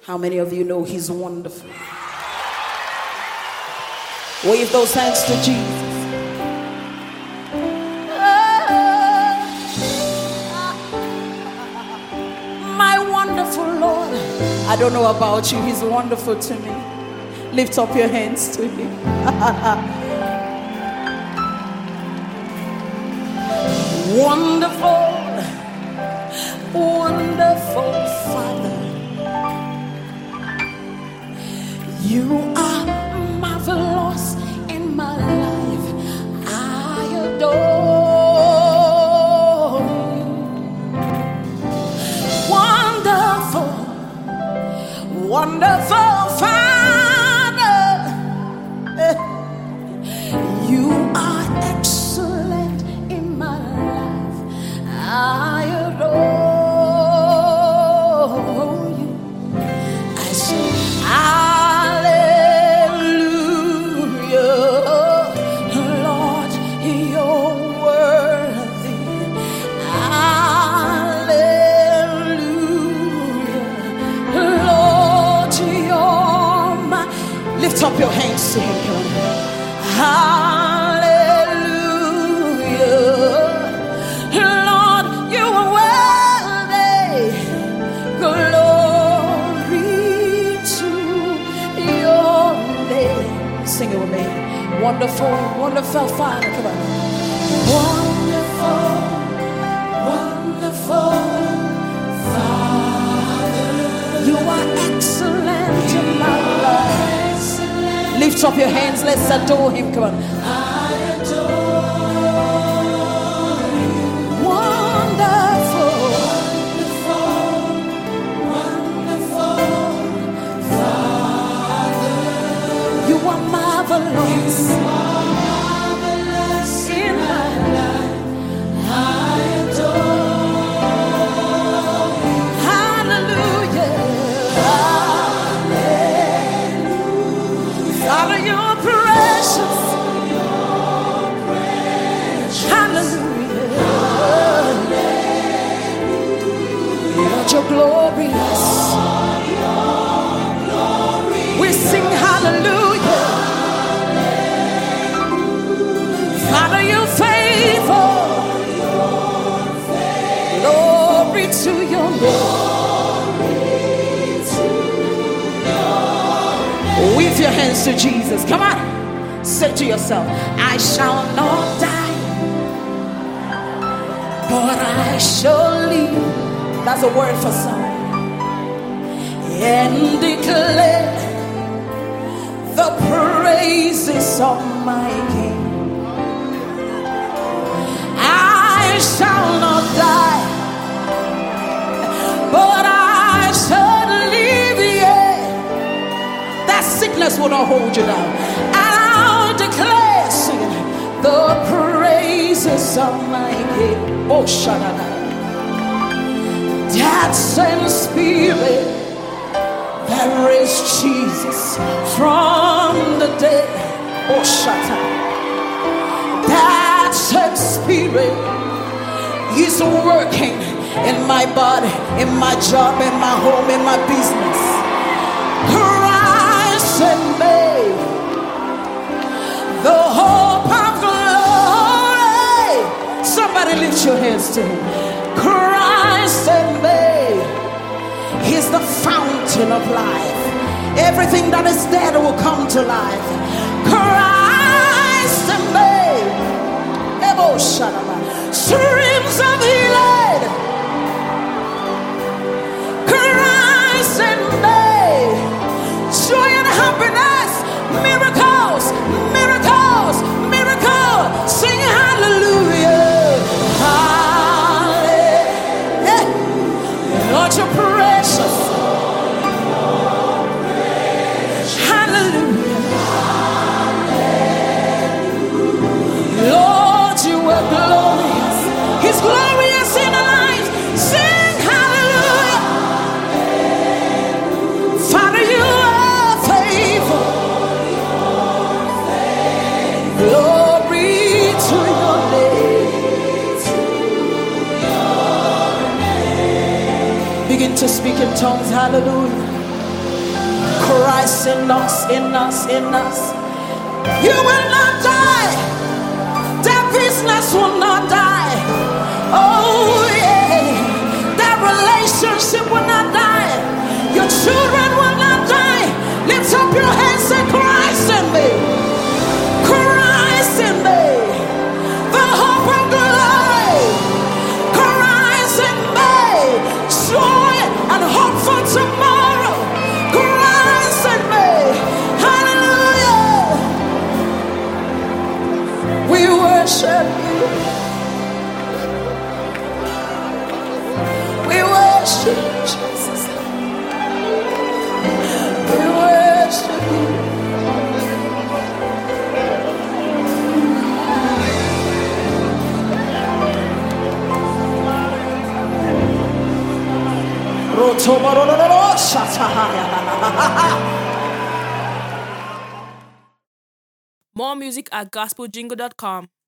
How many of you know he's wonderful? Wave those hands to Jesus. My wonderful Lord. I don't know about you, he's wonderful to me. Lift up your hands to him. Wonderful, wonderful Father. You are marvelous in my life. I adore you. Wonderful, wonderful Father. You are excellent in my life. I adore you. I say, lift up your hands to him. Hallelujah. Lord, you are worthy. Glory to your name. Sing it with me. Wonderful, wonderful Father. Come on. Wonderful, wonderful Father. You are excellent in my life. Lift up your hands, let's adore him. Come on. I adore you. Wonderful, wonderful, wonderful Father. You are marvelous. You are marvelous in my life. I adore you. Hallelujah. Father, you're precious. Hallelujah. Lord, you're glorious. We sing hallelujah. Father, you're faithful. Glory to your name. Wave your hands to Jesus. Come on. Say to yourself, I shall not die, but I shall live. That's a word for some. And declare the praises of my King. I shall not die, but I shall live. That sickness will not hold you down. And I'll declare, singing, the praises of my King. Oh, Shadada. That same spirit, there is Jesus from the dead. Oh, Shadada. That same spirit is working in my body, in my job, in my home, in my business. And made the hope of glory. Somebody lift your hands to him. Christ and made. He's the fountain of life. Everything that is dead will come to life. Christ and made. Streams of healing. Christ and made. Joy and happiness, miracles, miracles, miracles. Sing hallelujah, hallelujah. Lord, you're precious. Hallelujah, Lord, you are glorious. He's glorious in our lives. Sing hallelujah, Father, you are. Glory to your name. Begin to speak in tongues. Hallelujah. Christ in us, in us, in us. You will not die. That business will not die. Oh yeah. That relationship will not die. Your children will not die. Lift up your hands and Christ in me. Christ in me. The hope of glory. Christ in me. Joy and hope for tomorrow. Christ in me. Hallelujah. We worship you. We worship you, Jesus. We worship you. More music at gospeljingle.com.